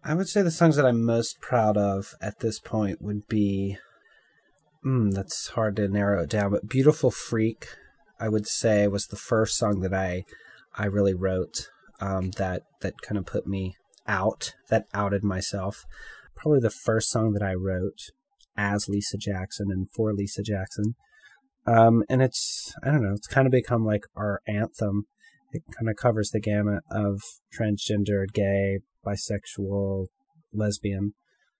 I would say the songs that I'm most proud of at this point would be, that's hard to narrow it down, but Beautiful Freak, I would say, was the first song that I really wrote that kind of put me out, that outed myself. Probably the first song that I wrote as Lisa Jackson and for Lisa Jackson. And it's, I don't know, it's kind of become like our anthem. It kind of covers the gamut of transgender, gay, bisexual, lesbian.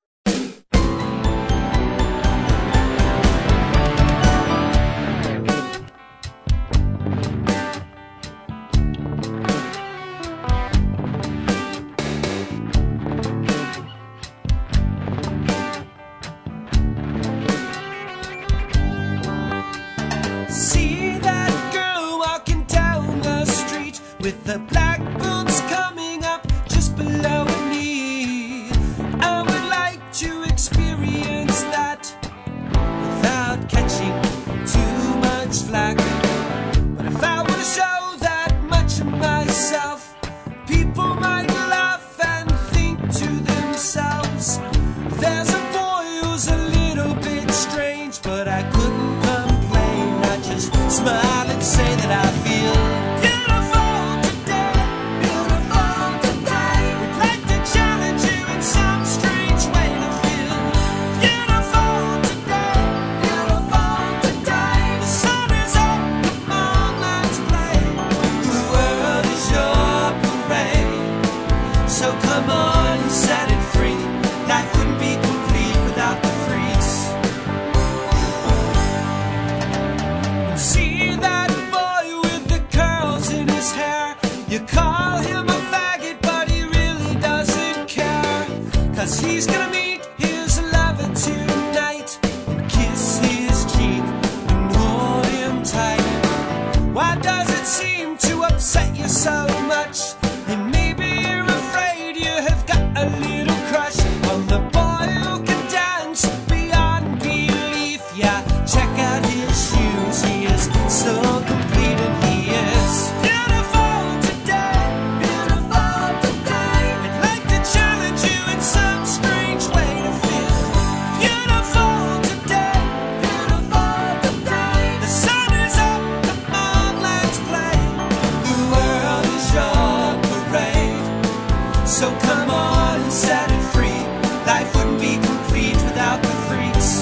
See that girl walking down the street with the black boots coming up just below her knee. I would like to experience that without catching too much flack. But if I were to show that much of myself, people might laugh and think to themselves, there's a boy who's a little bit strange, but I couldn't complain. I just smile and say that I feel he's gonna meet his lover tonight and kiss his cheek and hold him tight. Why does it seem to upset you so much? And maybe you're afraid you have got a little crush on the boy who can dance beyond belief. Yeah, check out his shoes, he is so complete and he is beautiful today, beautiful today. I'd like to challenge you in some strange way to feel beautiful today, beautiful today. The sun is up, come on, let's play. The world is your parade, so come on and set it free. Life wouldn't be complete without the freaks.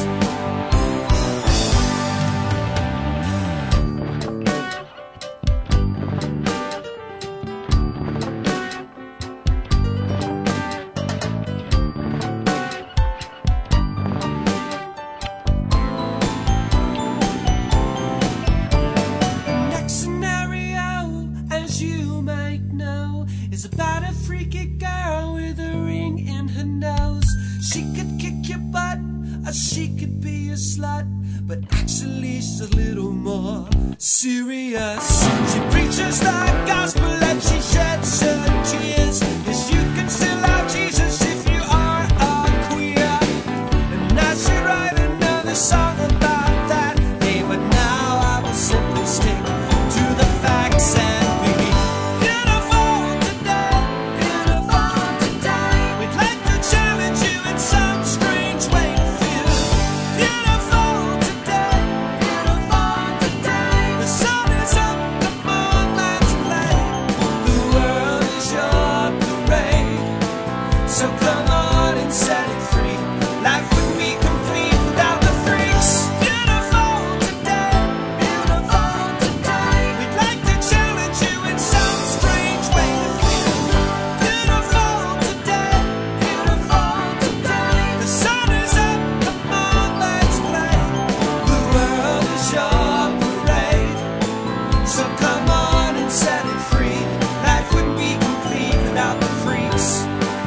Next scenario, as you might know, is about a freaky girl with a ring in her nose. She could kick your butt, or she could be a slut, but actually she's a little more serious. She preaches the gospel and she sheds her tears, 'cause you can still love Jesus if you are a queer. And I should write another song about that, hey, but now I will simply stick to the facts and be beautiful today, beautiful today. We'd like to challenge you in some strange way to feel beautiful today, beautiful today. The sun is up, come on, let's play. The world is your parade, so come on and set it free. Life wouldn't be complete without the freaks. Beautiful today, beautiful today. We'd like to challenge you in some strange way to feel beautiful today, beautiful today. The sun is up, come on, let's play. The world is your parade, so come on and set it free. Life wouldn't be complete without the freaks.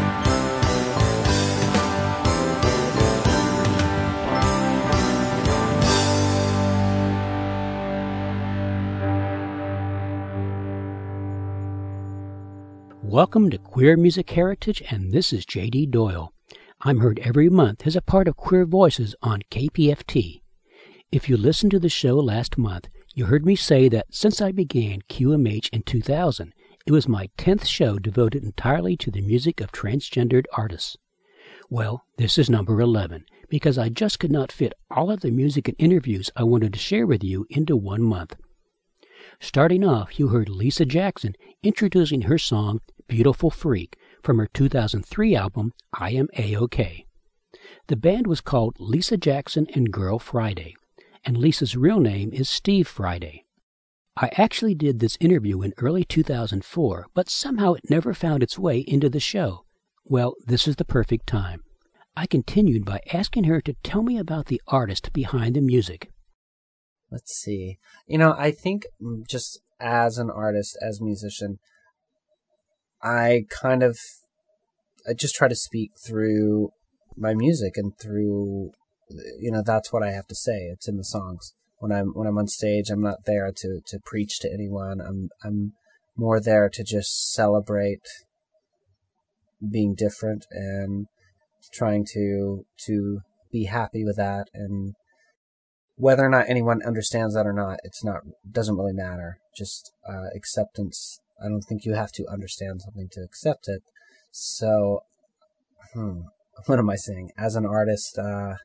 Welcome to Queer Music Heritage, and this is J.D. Doyle. I'm heard every month as a part of Queer Voices on KPFT. If you listened to the show last month, you heard me say that since I began QMH in 2000, It was my 10th show devoted entirely to the music of transgendered artists. Well, this is number 11, because I just could not fit all of the music and interviews I wanted to share with you into 1 month. Starting off, you heard Lisa Jackson introducing her song Beautiful Freak from her 2003 album I Am A-OK. The band was called Lisa Jackson and Girl Friday, and Lisa's real name is Steve Friday. I actually did this interview in early 2004, but somehow it never found its way into the show. Well, this is the perfect time. I continued by asking her to tell me about the artist behind the music. Let's see. I think just as an artist, as a musician, I just try to speak through my music and through, that's what I have to say. It's in the songs. When I'm on stage, I'm not there to preach to anyone. I'm more there to just celebrate being different and trying to be happy with that. And whether or not anyone understands that or not, doesn't really matter. Just acceptance. I don't think you have to understand something to accept it. So, what am I saying? As an artist,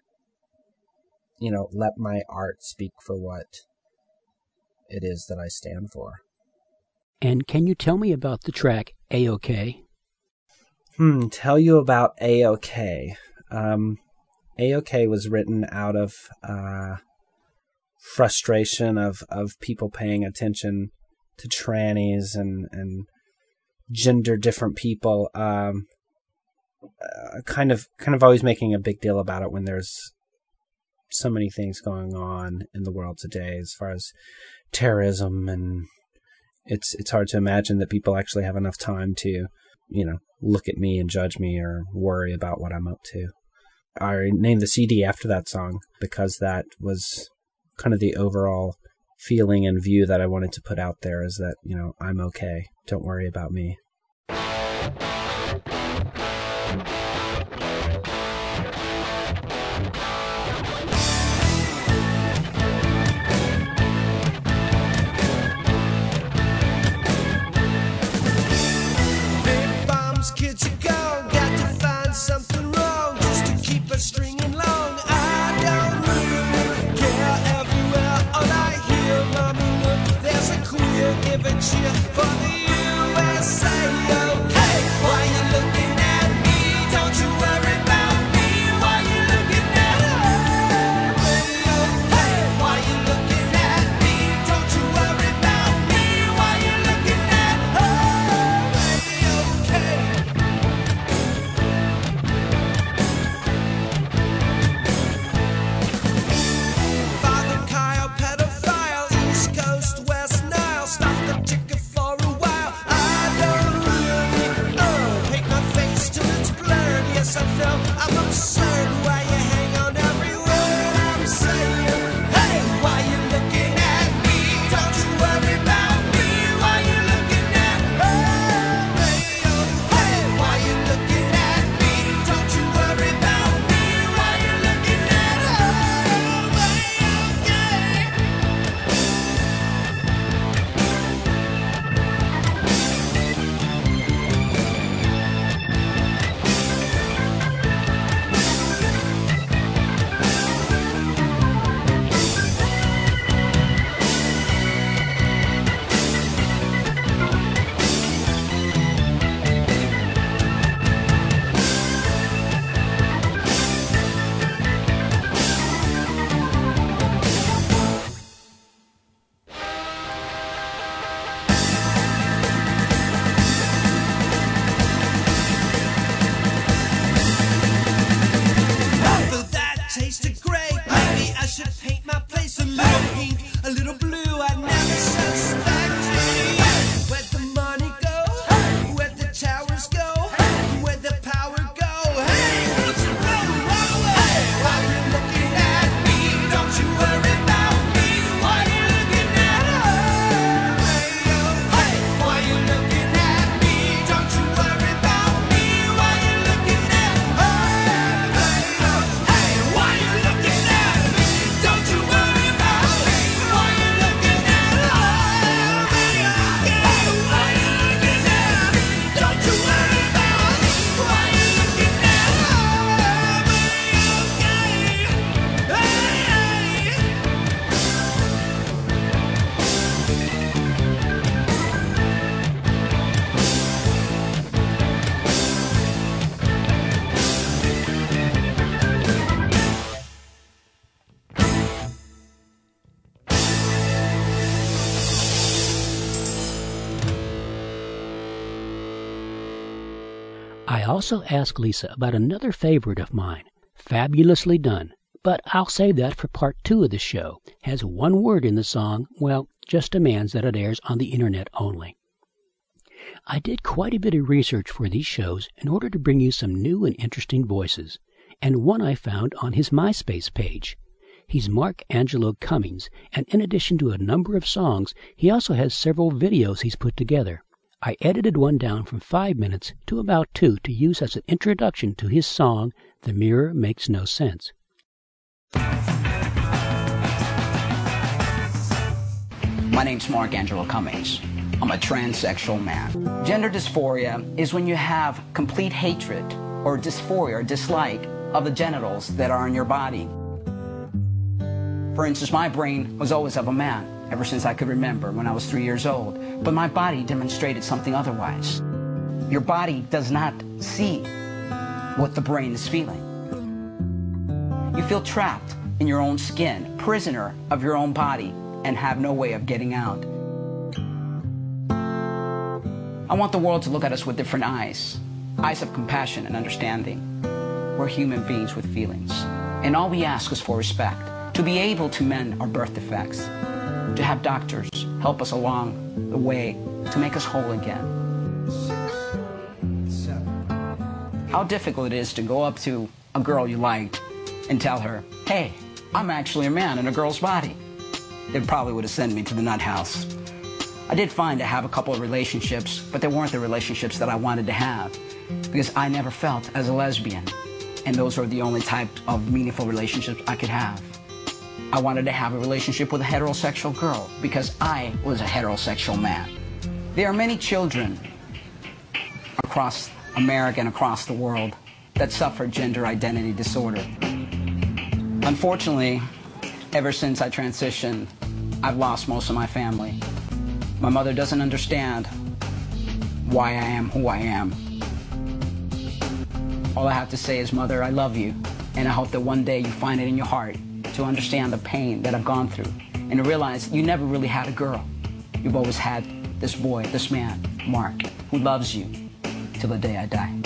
let my art speak for what it is that I stand for. And can you tell me about the track A-OK? Tell you about A-OK. A-OK was written out of frustration of people paying attention to trannies and gender different people. Kind of always making a big deal about it when there's so many things going on in the world today as far as terrorism, and it's hard to imagine that people actually have enough time to, look at me and judge me or worry about what I'm up to. I named the CD after that song because that was kind of the overall feeling and view that I wanted to put out there, is that, I'm okay. Don't worry about me. Kids are gone, got to find something wrong just to keep us stringing along. I don't really care everywhere. All I hear, mommy, look, there's a queer giving cheer for the USA. also asked Lisa about another favorite of mine, Fabulously Done, but I'll save that for part 2 of the show. Has one word in the song, well, just demands that it airs on the internet only. I did quite a bit of research for these shows in order to bring you some new and interesting voices, and one I found on his MySpace page. He's Mark Angelo Cummings, and in addition to a number of songs, he also has several videos he's put together. I edited one down from 5 minutes to about 2 to use as an introduction to his song, The Mirror Makes No Sense. My name's Mark Angelo Cummings. I'm a transsexual man. Gender dysphoria is when you have complete hatred or dysphoria or dislike of the genitals that are in your body. For instance, my brain was always of a man ever since I could remember when I was 3 years old, but my body demonstrated something otherwise. Your body does not see what the brain is feeling. You feel trapped in your own skin, prisoner of your own body, and have no way of getting out. I want the world to look at us with different eyes of compassion and understanding. We're human beings with feelings, and all we ask is for respect, to be able to mend our birth defects, to have doctors help us along the way to make us whole again. How difficult it is to go up to a girl you liked and tell her, hey, I'm actually a man in a girl's body. It probably would have sent me to the nut house. I did find I have a couple of relationships, but they weren't the relationships that I wanted to have because I never felt as a lesbian, and those are the only type of meaningful relationships I could have. I wanted to have a relationship with a heterosexual girl because I was a heterosexual man. There are many children across America and across the world that suffer gender identity disorder. Unfortunately, ever since I transitioned, I've lost most of my family. My mother doesn't understand why I am who I am. All I have to say is, Mother, I love you, and I hope that one day you find it in your heart to understand the pain that I've gone through and to realize you never really had a girl. You've always had this boy, this man, Mark, who loves you till the day I die.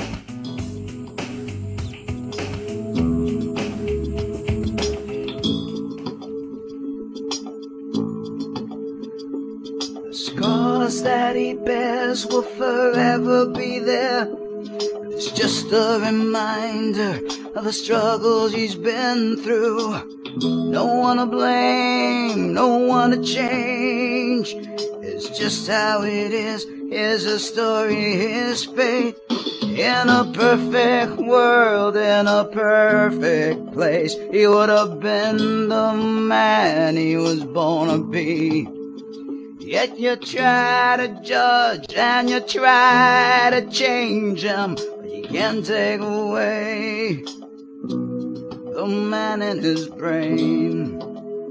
The scars that he bears will forever be there. It's just a reminder of the struggles he's been through. No one to blame, no one to change. It's just how it is. Here's a story, his fate. In a perfect world, in a perfect place, he would have been the man he was born to be. Yet you try to judge and you try to change him, but you can't take away the man in his brain.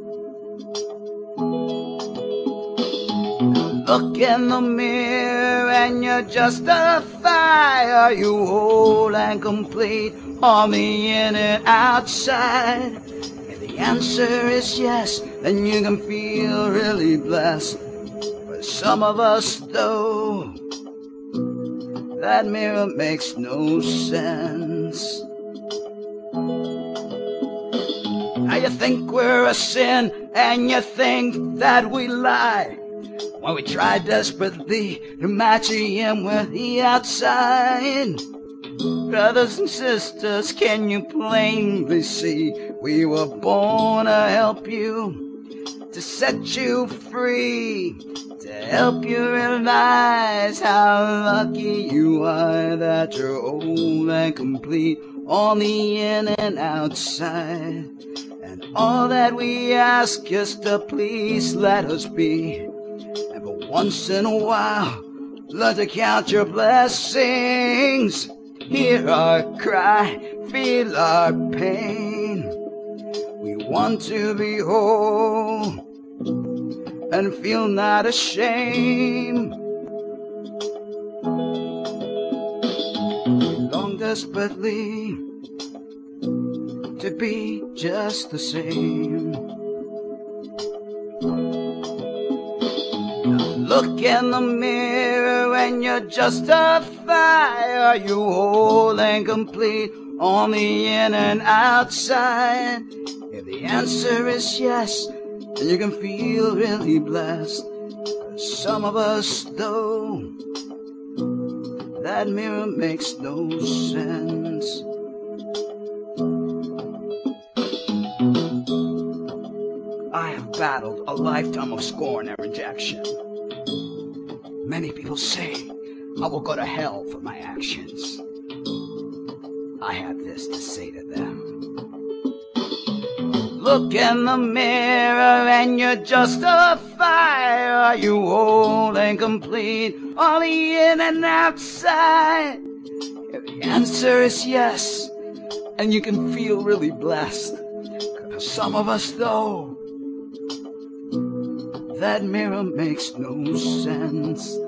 Look in the mirror and you justify, are you whole and complete on the in and outside? If the answer is yes, then you can feel really blessed. For some of us though, that mirror makes no sense. Now you think we're a sin and you think that we lie when we try desperately to match him with the outside. Brothers and sisters, can you plainly see we were born to help you, to set you free, to help you realize how lucky you are that you're whole and complete on the in and outside. And all that we ask is to please let us be. And for once in a while, learn to count your blessings. Hear our cry, feel our pain. We want to be whole and feel not ashamed. We long desperately to be just the same. Now look in the mirror and you justify, fire? Are you whole and complete on the in and outside? If the answer is yes, then you can feel really blessed. Some of us, though, that mirror makes no sense. I have battled a lifetime of scorn and rejection. Many people say I will go to hell for my actions. I have this to say to them. Look in the mirror and you're just a fire. Are you whole and complete on the in and outside? If the answer is yes, and you can feel really blessed. 'Cause some of us, though, that mirror makes no sense.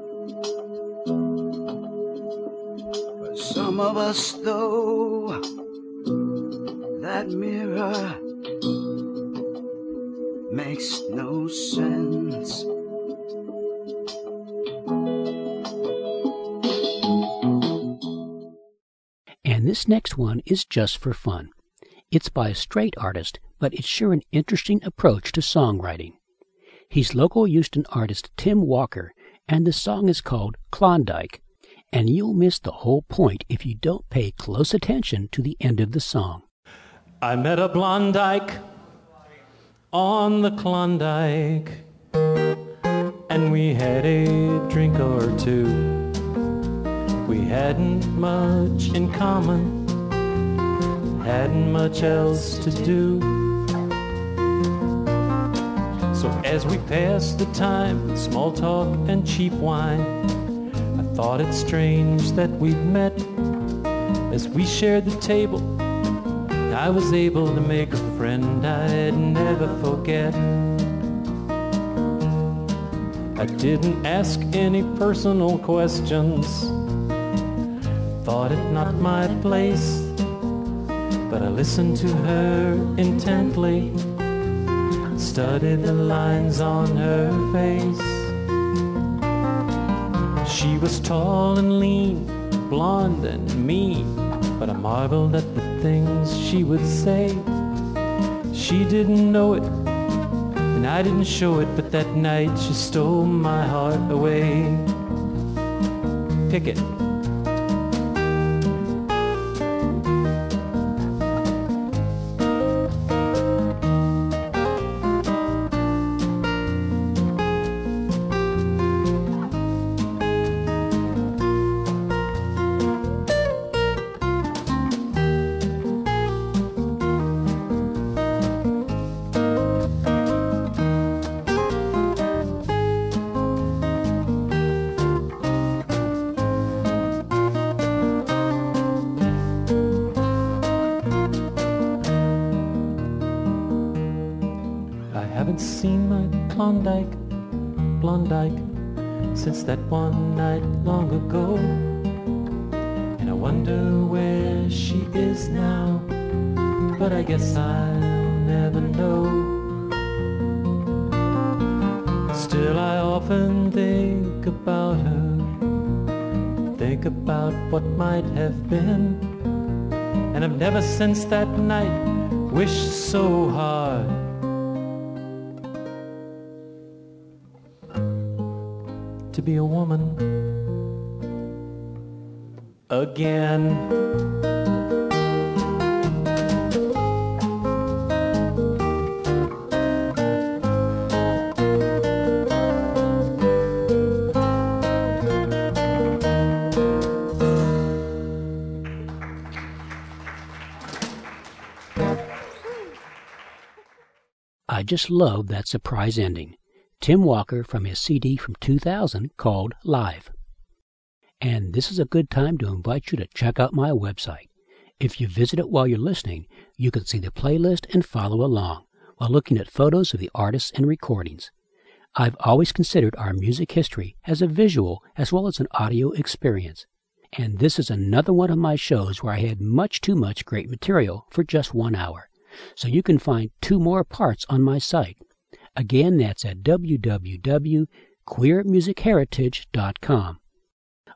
But some of us, though, that mirror makes no sense. And this next one is just for fun. It's by a straight artist, but it's sure an interesting approach to songwriting. He's local Houston artist Tim Walker, and the song is called Klondike, and you'll miss the whole point if you don't pay close attention to the end of the song. I met a blonde dyke on the Klondike, and we had a drink or two. We hadn't much in common, hadn't much else to do. So as we passed the time with small talk and cheap wine, I thought it strange that we'd met. As we shared the table, I was able to make a friend I'd never forget. I didn't ask any personal questions, thought it not my place, but I listened to her intently, studied the lines on her face. She was tall and lean, blonde and mean, but I marveled at the things she would say. She didn't know it, and I didn't show it, but that night she stole my heart away. Pick it. Seen my Klondike, since that one night long ago. And I wonder where she is now, but I guess I'll never know. Still I often think about her, think about what might have been. And I've never since that night wished so hard to be a woman again. I just love that surprise ending. Tim Walker from his CD from 2000 called Live. And this is a good time to invite you to check out my website. If you visit it while you're listening, you can see the playlist and follow along while looking at photos of the artists and recordings. I've always considered our music history as a visual as well as an audio experience. And this is another one of my shows where I had much too much great material for just 1 hour. So you can find 2 more parts on my site. Again, that's at www.queermusicheritage.com.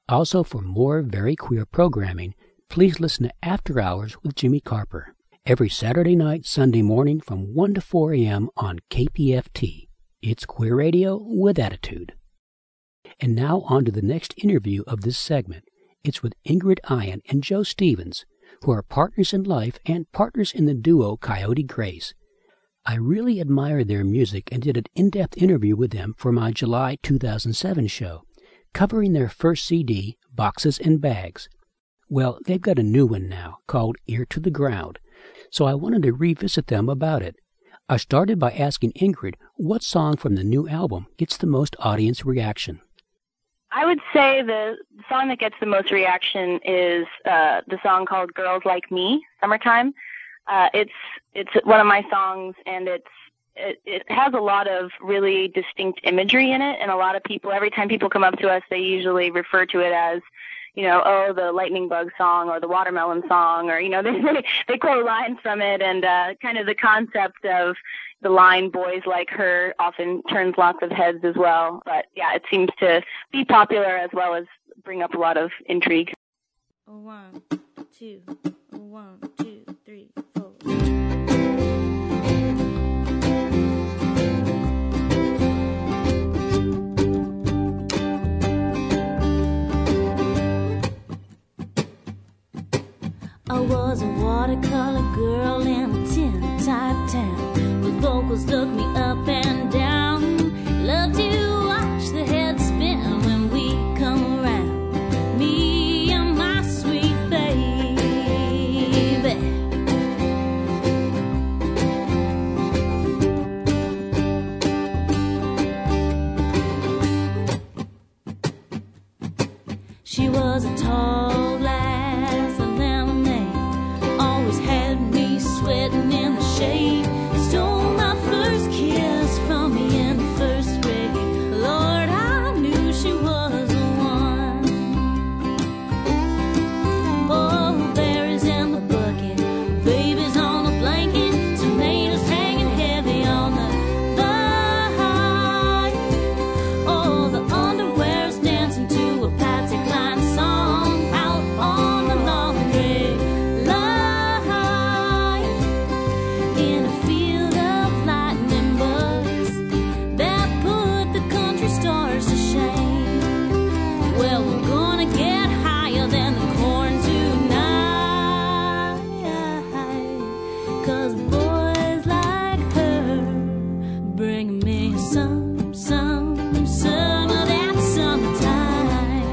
Also, for more very queer programming, please listen to After Hours with Jimmy Carper, every Saturday night, Sunday morning from 1 to 4 a.m. on KPFT. It's queer radio with attitude. And now on to the next interview of this segment. It's with Ingrid Ian and Joe Stevens, who are partners in life and partners in the duo Coyote Grace. I really admire their music and did an in-depth interview with them for my July 2007 show, covering their first CD, Boxes and Bags. Well, they've got a new one now, called Ear to the Ground, so I wanted to revisit them about it. I started by asking Ingrid what song from the new album gets the most audience reaction. I would say the song that gets the most reaction is the song called Girls Like Me, Summertime. It's one of my songs, and it has a lot of really distinct imagery in it, and a lot of people, every time people come up to us, they usually refer to it as, the lightning bug song or the watermelon song, or, they quote lines from it, and kind of the concept of the line "boys like her" often turns lots of heads as well. But yeah, it seems to be popular as well as bring up a lot of intrigue. 1, 2, 1, 2, 3, 4. I was a watercolor girl in a tin-type town, where vocals looked me up and down. Loved to watch the head spin when we come around. Me and my sweet baby. She was a tall glass of lemonade, always had me sweating in the shade. Stole my first kiss from me in the first grade. Lord, I knew she was the one. Oh, berries in the bucket, babies on the blanket, tomatoes hanging heavy on the vine. Oh, the underwear's dancing to a Patsy Cline song out on the laundry line. In a field of lightning bugs that put the country stars to shame. Well, we're gonna get higher than the corn tonight, 'cause boys like her bring me some of that summertime.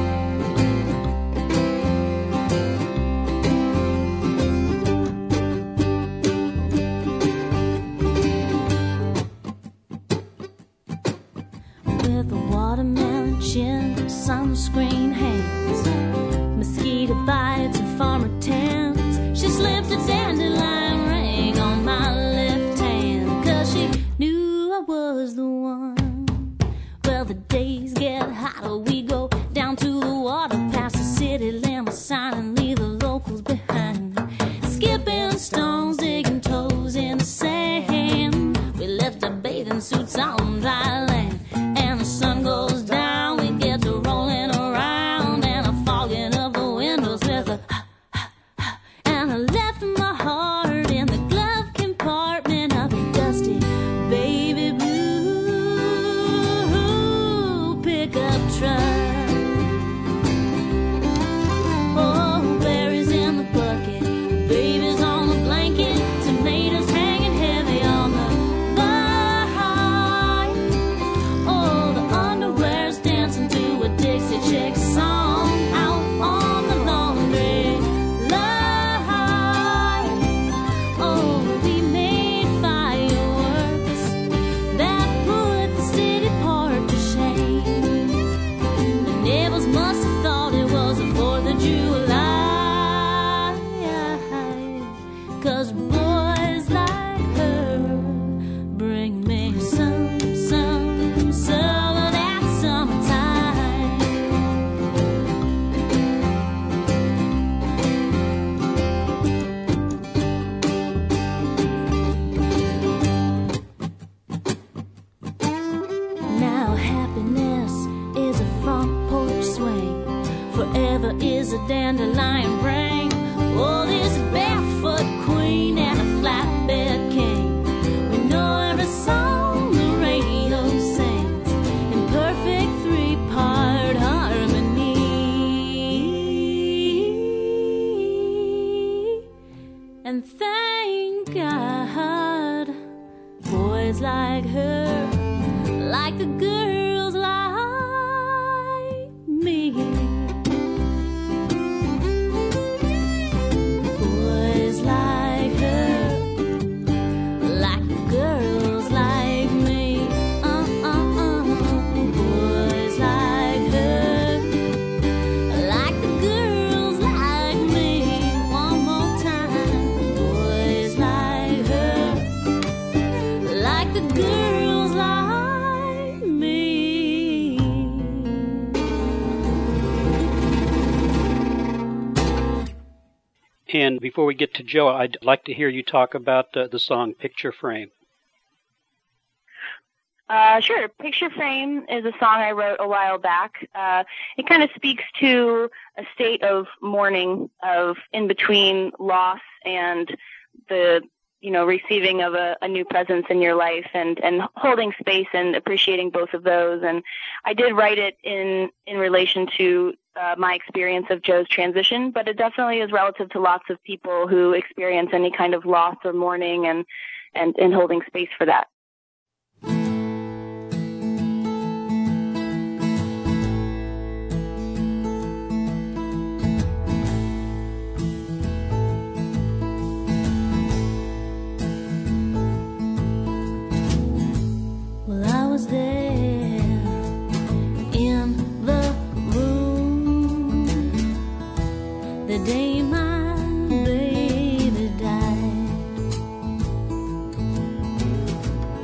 With a watermelon chin, sunscreen hands, mosquito bites and farmer tans. She slipped a dandelion ring on my left hand, 'cause she knew I was the one. Well, the days get hotter, we go down to the water, past the city limit sign and leave the locals behind. Skipping stones, digging toes in the sand. We left our bathing suits on dry land, and the sun goes down, we get to rolling around, and I'm fogging up the windows with a and I left my heart in the glove compartment of a dusty baby blue pickup truck. Oh, berries in the bucket, babies on the blanket, tomatoes hanging heavy on the vine. Oh, the underwear's dancing to a Dixie Chick song out on the laundry line. Oh, we made fireworks that put the city park to shame. The neighbors must have thought it was the 4th of July, 'cause boys like her bring me some of that summertime. Now happiness is a front porch swing, And thank God, boys like her, like the girls like me. Boys like her, like the girls like me. Boys like her, like the girls like me. One more time. Boys like her, like the girls like me. And before we get to Joe, I'd like to hear you talk about the song Picture Frame. Sure. Picture Frame is a song I wrote a while back. It kind of speaks to a state of mourning, of in between loss and the, receiving of a new presence in your life, and holding space and appreciating both of those. And I did write it in relation to my experience of Joe's transition, but it definitely is relative to lots of people who experience any kind of loss or mourning, and holding space for that. Well, I was there in the room the day my baby died.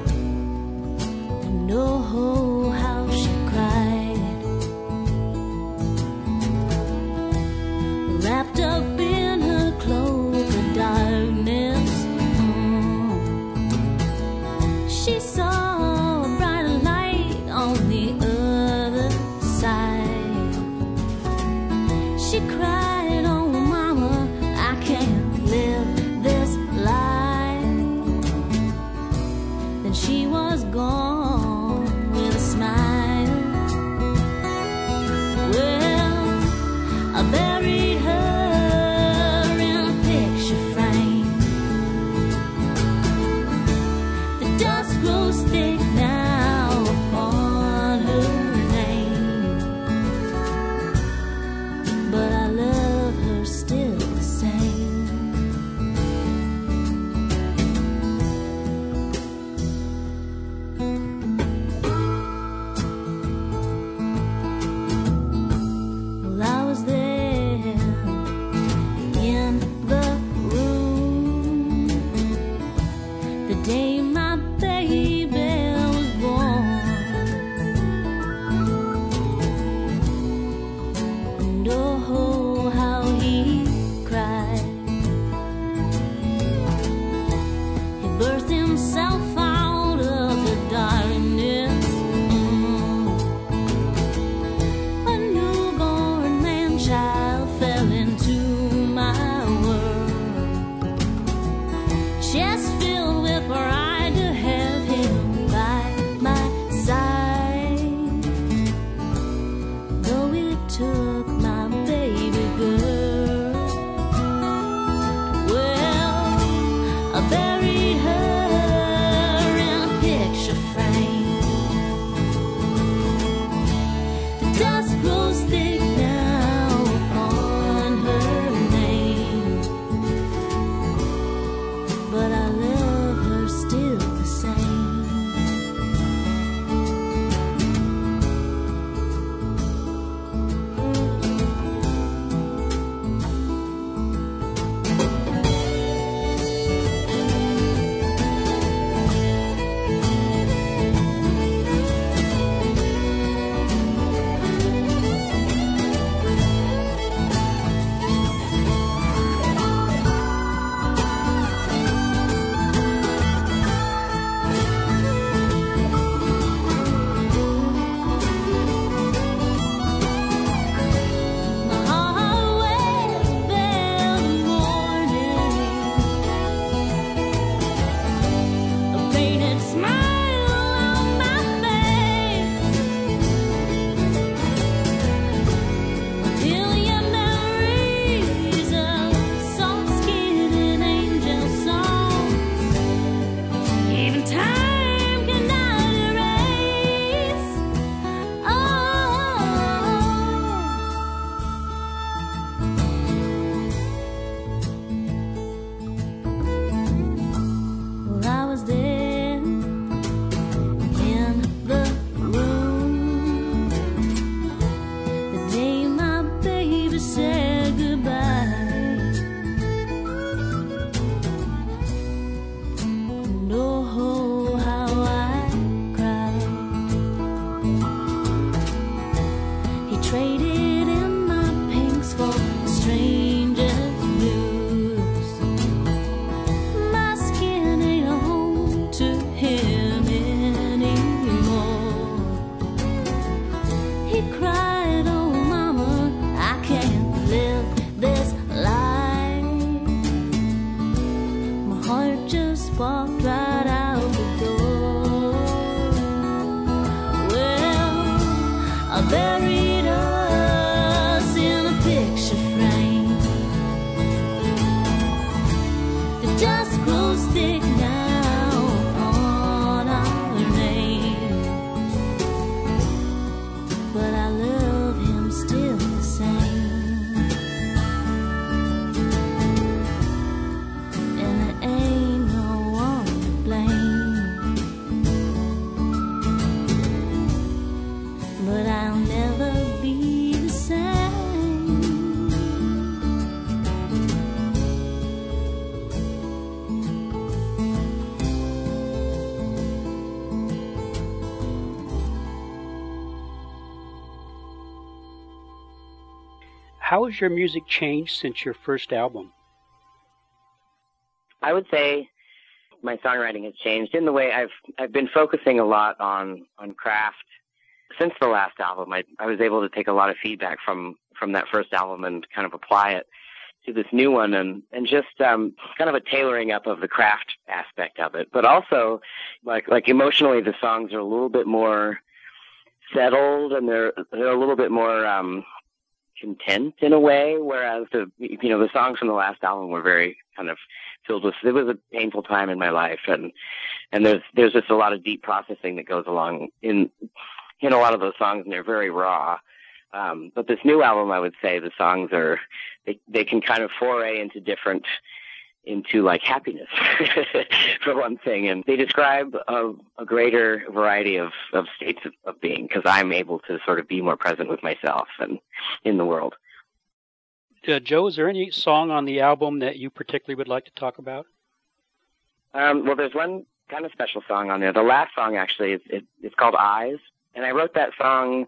walked right out the door. Well, I buried us in a picture frame. It just grows thick now on our name. But I love him still the same. And there ain't no one to blame. But I'll never be the same. How has your music changed since your first album? I would say my songwriting has changed in the way I've been focusing a lot on craft. Since the last album, I was able to take a lot of feedback from that first album and kind of apply it to this new one, and just kind of a tailoring up of the craft aspect of it. But also, like emotionally, the songs are a little bit more settled, and they're a little bit more content in a way, whereas the songs from the last album were very kind of filled with, it was a painful time in my life, and there's just a lot of deep processing that goes along in a lot of those songs, and they're very raw. But this new album, I would say the songs they can kind of foray into like happiness for one thing, and they describe a greater variety of states of being, because I'm able to sort of be more present with myself and in the world. Joe, is there any song on the album that you particularly would like to talk about? Well, there's one kind of special song on there. The last song, actually, it's called Eyes, and I wrote that song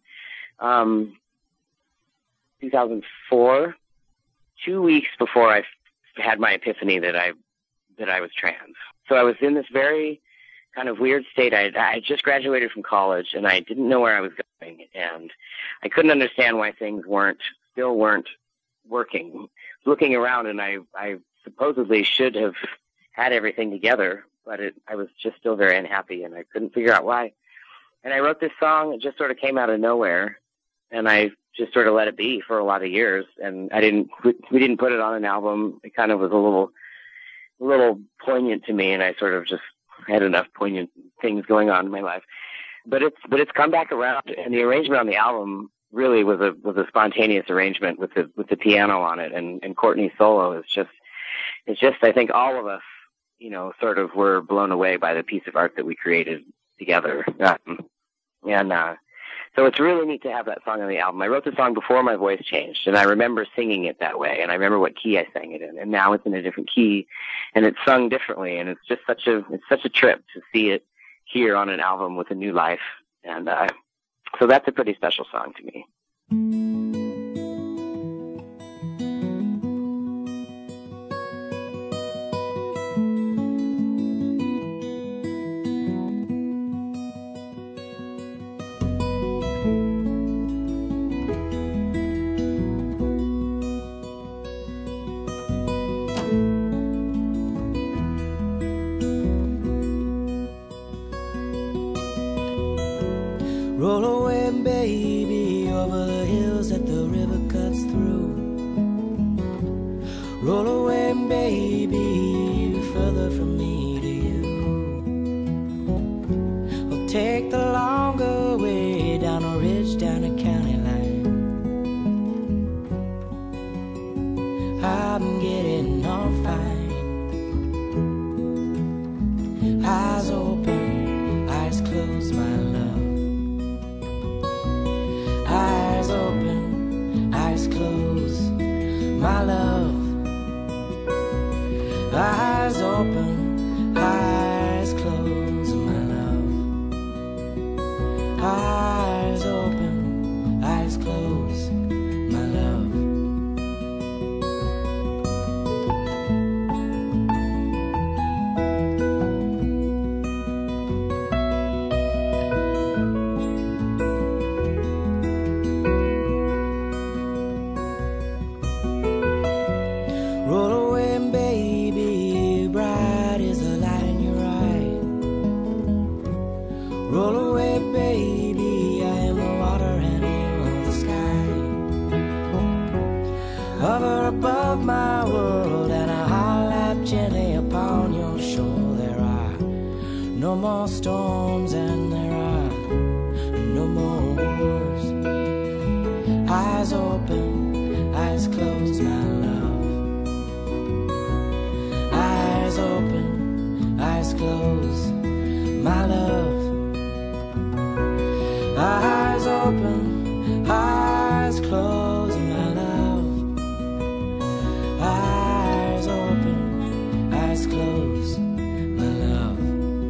2004, 2 weeks before I had my epiphany that I was trans. So I was in this very kind of weird state. I just graduated from college, and I didn't know where I was going, and I couldn't understand why things still weren't working. Looking around, and I supposedly should have had everything together, but I was just still very unhappy, and I couldn't figure out why. And I wrote this song. It just sort of came out of nowhere, and I just sort of let it be for a lot of years. And we didn't put it on an album. It kind of was a little poignant to me, and I sort of just had enough poignant things going on in my life. But it's come back around, and the arrangement on the album really was a spontaneous arrangement with the piano on it, and Courtney's solo is just I think all of us, sort of were blown away by the piece of art that we created together. So it's really neat to have that song on the album. I wrote the song before my voice changed, and I remember singing it that way, and I remember what key I sang it in, and now it's in a different key, and it's sung differently, and it's just such a trip to see it here on an album with a new life, and so that's a pretty special song to me. Roll away, baby, over the hills that the river cuts through. Roll away, baby, further from me to you. We'll take the longer way down a ridge, down a county line. I'm getting all fine. Eyes open, eyes closed, my love. Eyes open, eyes closed, my love. Eyes open, eyes closed, my love. Eyes open, eyes closed, my love. Roll away, baby, bright as gently upon your shore. There are no more storms and there are no more wars. Eyes open, eyes closed, my love. Eyes open, eyes closed, my love. Eyes open, eyes closed, my love. Eyes open, eyes closed, my love.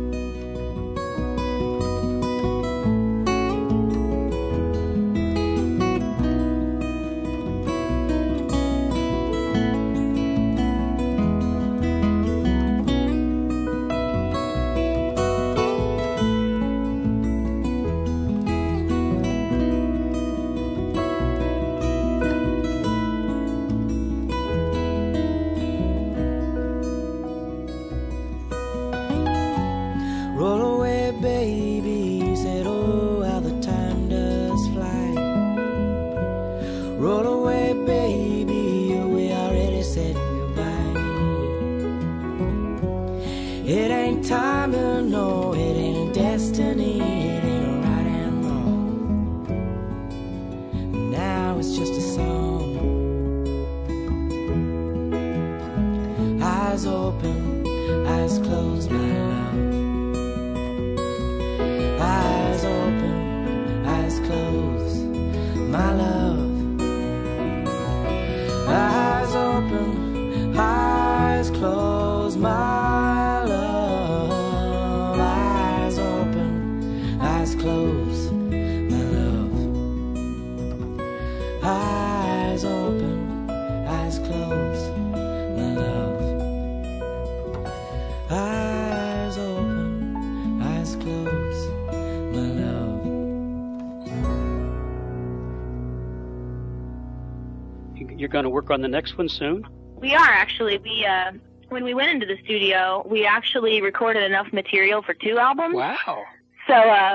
You're going to work on the next one soon? We are, actually. When we went into the studio, we actually recorded enough material for 2 albums. Wow. So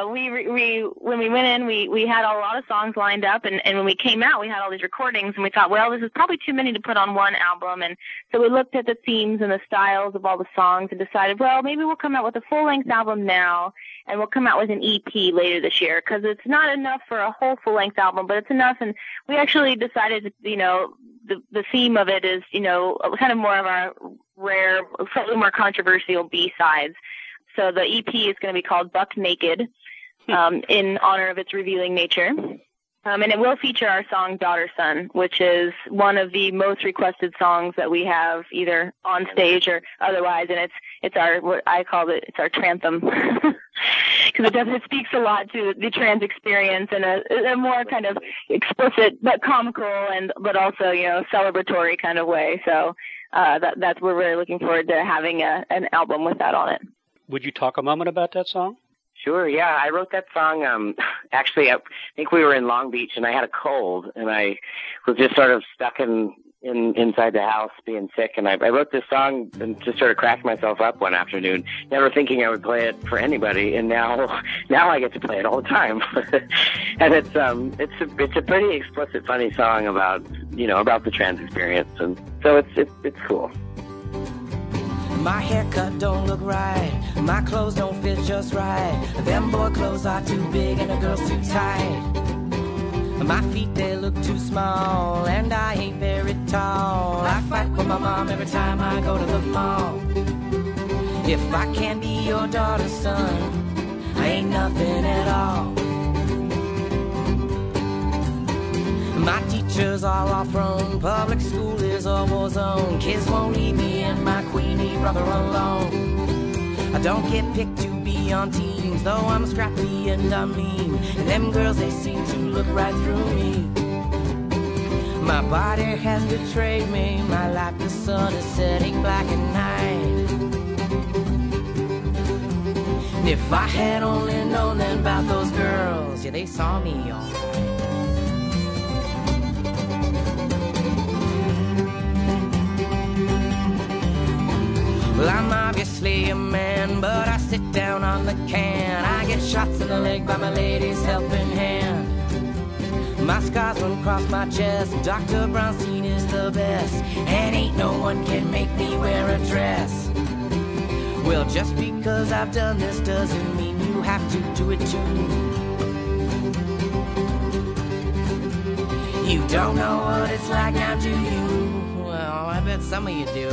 when we went in, we had a lot of songs lined up, and when we came out, we had all these recordings, and we thought, well, this is probably too many to put on one album. And so we looked at the themes and the styles of all the songs and decided, well, maybe we'll come out with a full-length album now, and we'll come out with an EP later this year, because it's not enough for a whole full-length album, but it's enough. And we actually decided, the theme of it is, kind of more of our rare, slightly more controversial B-sides. So the EP is going to be called Buck Naked, in honor of its revealing nature. And it will feature our song Daughter Son, which is one of the most requested songs that we have either on stage or otherwise. And it's our, what I call it, it's our trantham. Because it speaks a lot to the trans experience in a more kind of explicit but comical but also, celebratory kind of way. So, we're really looking forward to having an album with that on it. Would you talk a moment about that song? Sure, yeah. I wrote that song, actually, I think we were in Long Beach, and I had a cold, and I was just sort of stuck inside the house being sick, and I wrote this song and just sort of cracked myself up one afternoon, never thinking I would play it for anybody, and now I get to play it all the time. And it's a pretty explicit, funny song about the trans experience, and so it's cool. My haircut don't look right, my clothes don't fit just right. Them boy clothes are too big and the girls too tight. My feet, they look too small, and I ain't very tall. I fight with my mom every time I go to the mall. If I can't be your daughter's son, I ain't nothing at all. My teachers are all from public school is a war zone. Kids won't leave me and my Queenie brother alone. I don't get picked to be on teams, though I'm scrappy and I'm mean. And them girls, they seem to look right through me. My body has betrayed me, my life the sun is setting black at night. And if I had only known then about those girls, yeah, they saw me all right. Well, I'm obviously a man, but I sit down on the can. I get shots in the leg by my lady's helping hand. My scars run across my chest. Dr. Brownstein is the best, and ain't no one can make me wear a dress. Well, just because I've done this doesn't mean you have to do it too. You don't know what it's like now, do you? Well, I bet some of you do.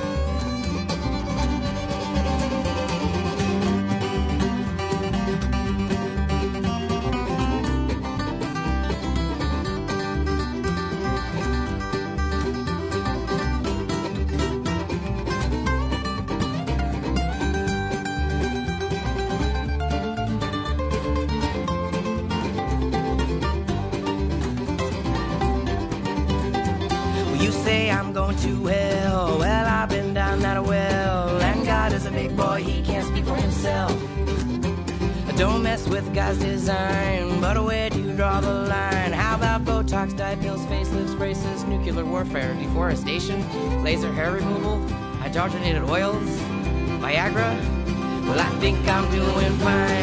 To hell, well, I've been down that well, and God is a big boy, he can't speak for himself. Don't mess with God's design, but where do you draw the line? How about Botox, dye pills, facelifts, braces, nuclear warfare, deforestation, laser hair removal, hydrogenated oils, Viagra? Well, I think I'm doing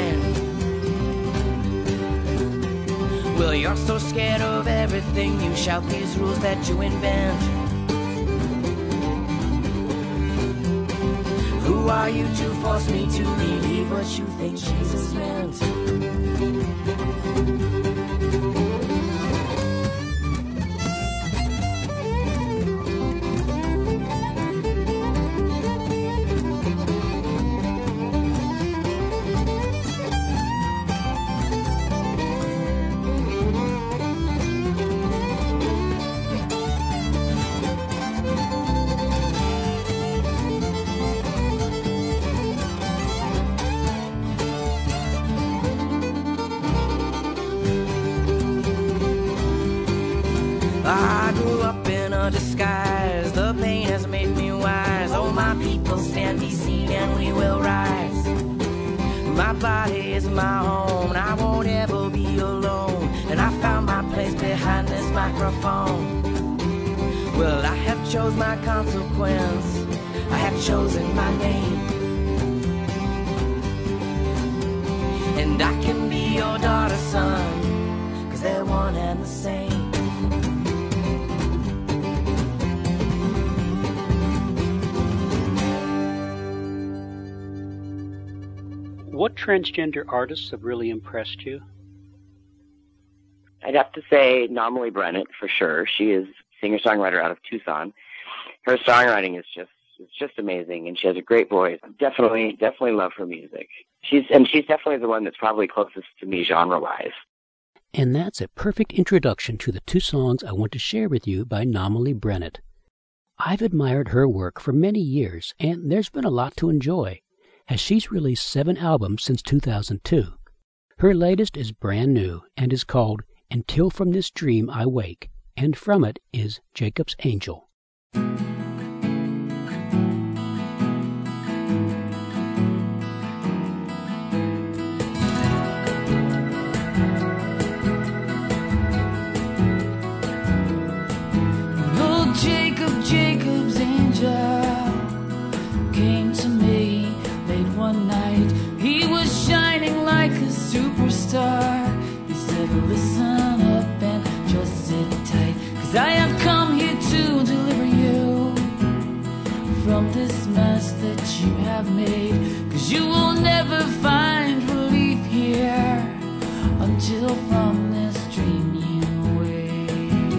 fine. Well, you're so scared of everything, you shout these rules that you invent. Who are you to force me to believe what you think Jesus meant? I grew up in a disguise. The pain has made me wise. Oh, my people, stand, be seen, and we will rise. My body is my home, and I won't ever be alone. And I found my place behind this microphone. Well, I have chose my consequence. I have chosen my name. And I can be your daughter, son, 'cause they're one and the same. What transgender artists have really impressed you? I'd have to say Nomaly Bennett for sure. She is singer-songwriter out of Tucson. Her songwriting is just amazing, and she has a great voice. Definitely love her music. She's definitely the one that's probably closest to me genre-wise. And that's a perfect introduction to the two songs I want to share with you by Nomaly Bennett. I've admired her work for many years, and there's been a lot to enjoy, as she's released 7 albums since 2002. Her latest is brand new and is called Until From This Dream I Wake, and from it is Jacob's Angel. Oh, Jacob's angel came to me late one night. He was shining like a superstar. He said, listen up and just sit tight, 'cause I have come here to deliver you from this mess that you have made. 'Cause you will never find relief here until from this dream you wake.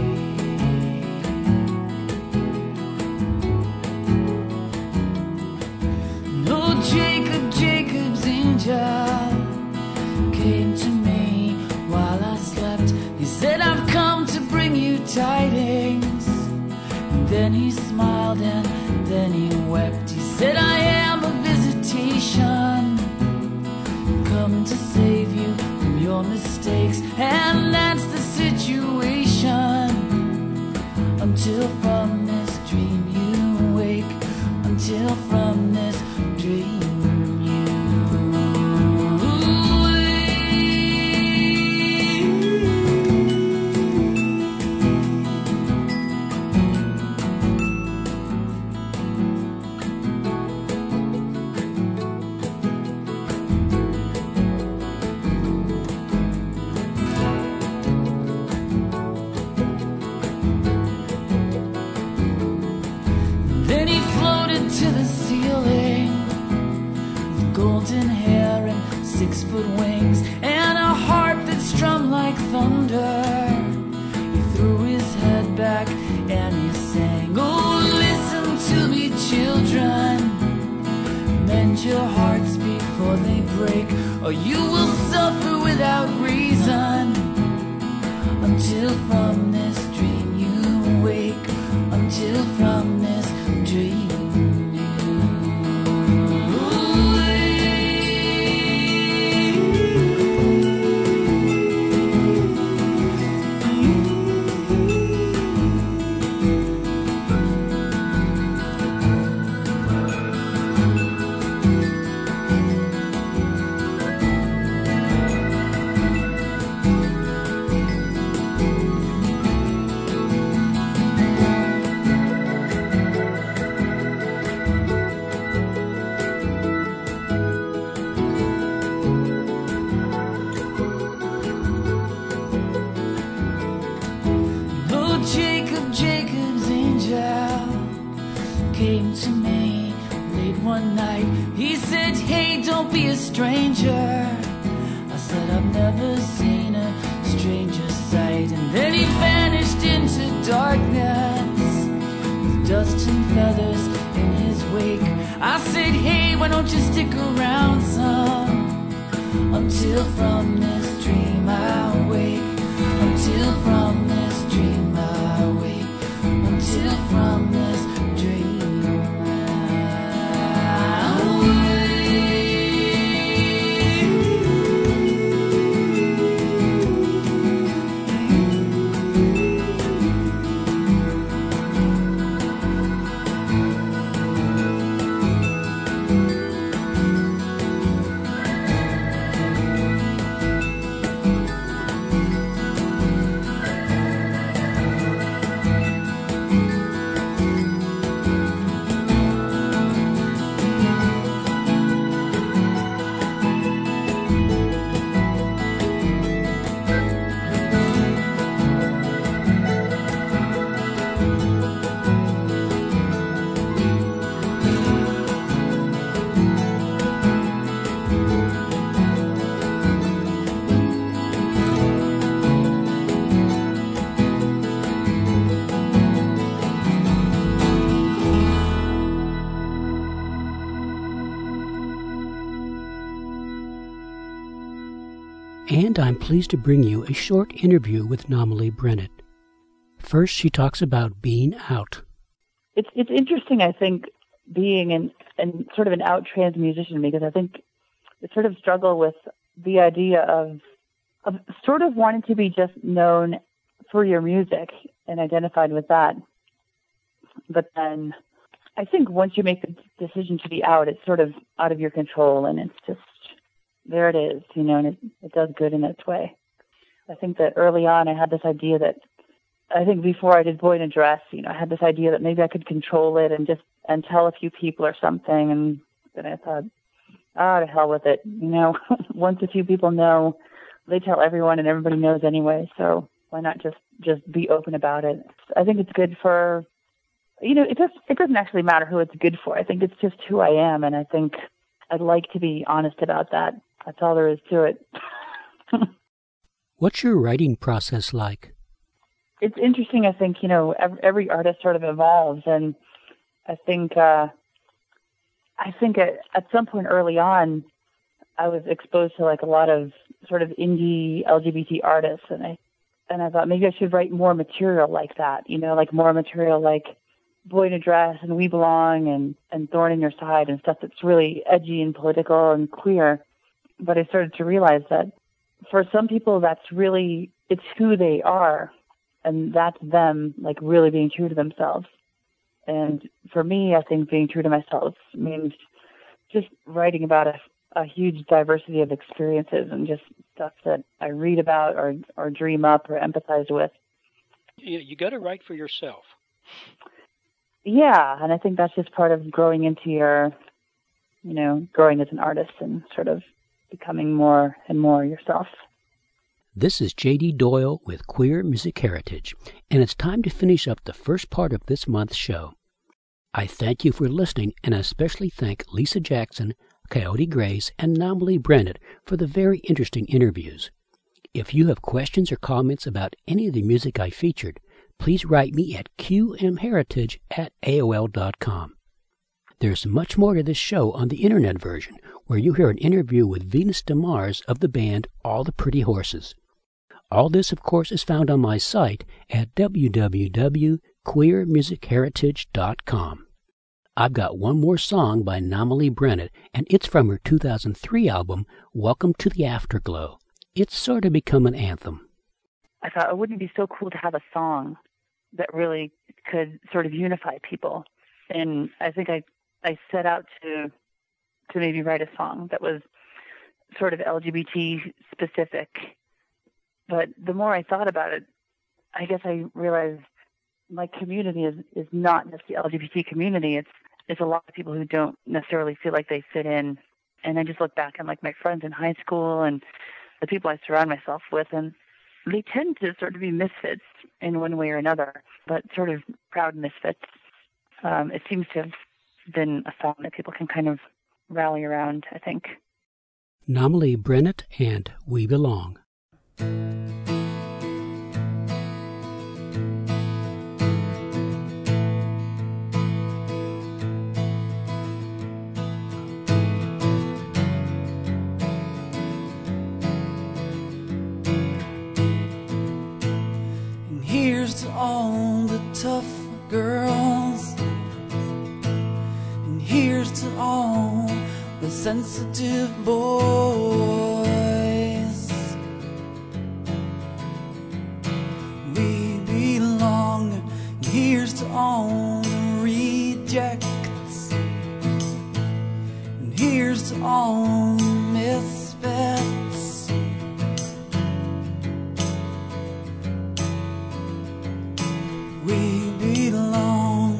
No, Jacob's angel came to me while I slept. He said, I've come to bring you tidings. And then he smiled and then he wept. He said, I am a visitation, come to save you from your mistakes. And that's the situation until from this dream you wake. Until from this dream you wake. 10-foot wings and a harp that strummed like thunder. He threw his head back and he sang, oh, listen to me, children. Mend your hearts before they break, or you will suffer without reason. Until from this dream you wake, until from this dream Jacob's angel came to me late one night. He said, hey, don't be a stranger. I said, I've never seen a stranger sight. And then he vanished into darkness with dust and feathers in his wake. I said, hey, why don't you stick around some, until from this dream I wake, until from this dream I wake, until from this dream I wake. And I'm pleased to bring you a short interview with Namely Brennett. First, she talks about being out. It's interesting, I think, being an sort of an out trans musician, because I think I sort of struggle with the idea of sort of wanting to be just known for your music and identified with that. But then I think once you make the decision to be out, it's sort of out of your control, and it's just, there it is, you know, and it does good in its way. I think that early on I had this idea that, I think before I did Boy in a Dress, you know, I had this idea that maybe I could control it and tell a few people or something, and then I thought, to hell with it, you know. Once a few people know, they tell everyone and everybody knows anyway, so why not just be open about it? I think it's good for, you know, it doesn't actually matter who it's good for. I think it's just who I am, and I think I'd like to be honest about that. That's all there is to it. What's your writing process like? It's interesting. I think, you know, every artist sort of evolves, and I think at some point early on, I was exposed to like a lot of sort of indie LGBT artists, and I thought maybe I should write more material like that, you know, like more material like Boy in a Dress and We Belong and Thorn in Your Side and stuff that's really edgy and political and queer. But I started to realize that for some people, that's really, it's who they are, and that's them, like really being true to themselves. And for me, I think being true to myself means just writing about a huge diversity of experiences and just stuff that I read about or dream up or empathize with. You got to write for yourself. Yeah, and I think that's just part of growing into your, you know, growing as an artist and sort of becoming more and more yourself. This is J.D. Doyle with Queer Music Heritage, and it's time to finish up the first part of this month's show. I thank you for listening, and I especially thank Lisa Jackson, Coyote Grace, and Namely Brennett for the very interesting interviews. If you have questions or comments about any of the music I featured, please write me at qmheritage@aol.com. There's much more to this show on the internet version, where you hear an interview with Venus DeMars of the band All the Pretty Horses. All this, of course, is found on my site at www.queermusicheritage.com. I've got one more song by Namely Brennett, and it's from her 2003 album, Welcome to the Afterglow. It's sort of become an anthem. I thought it wouldn't be so cool to have a song that really could sort of unify people. And I think I set out to maybe write a song that was sort of LGBT specific. But the more I thought about it, I guess I realized my community is not just the LGBT community. It's a lot of people who don't necessarily feel like they fit in. And I just look back on like my friends in high school and the people I surround myself with, and they tend to sort of be misfits in one way or another, but sort of proud misfits. It seems to have been a song that people can kind of rally around, I think. Namely Brennett and We Belong. Here's to all the tough girls, and here's to all the sensitive boys. We belong, and here's to all the rejects, and here's to all the misfits. We belong.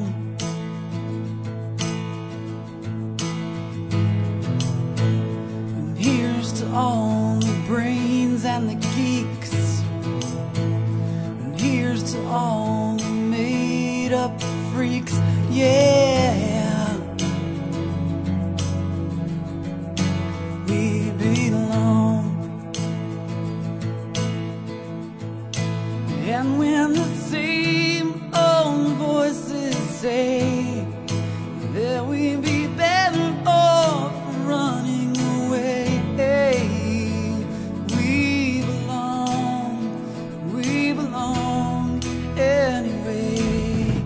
And here's to all the brains and the geeks, and here's to all the made up freaks, yeah. We belong. And when the voices say that we'd be better off running away, we belong anyway.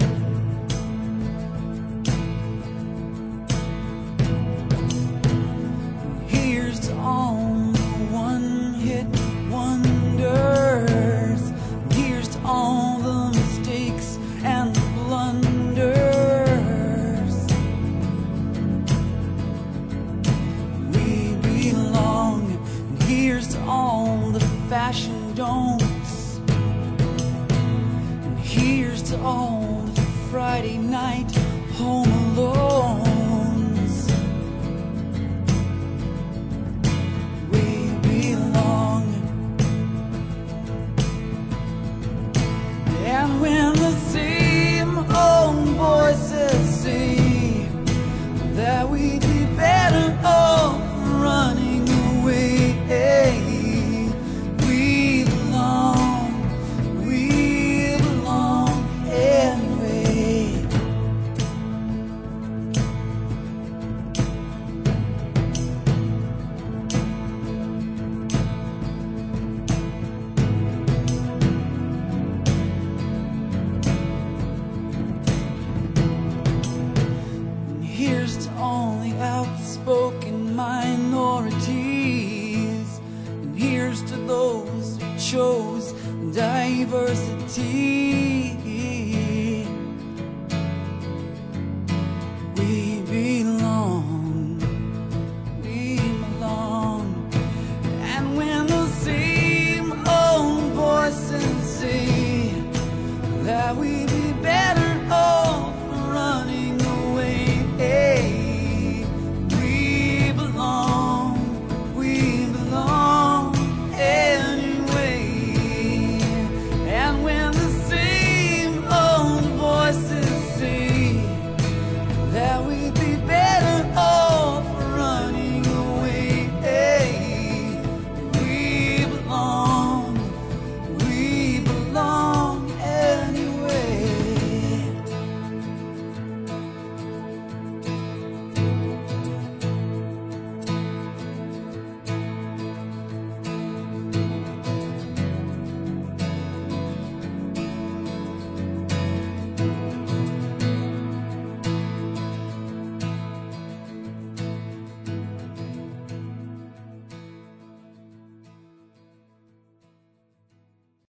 Here's to all the one-hit wonders, here's to all the mistakes and the blunders. We belong. And here's to all the fashion don'ts, and here's to all the Friday night home alones. We belong. And when the voices say that we'd be better off running away, we belong anyway. Here's to all the outspoken minorities, and here's to those who chose diversity.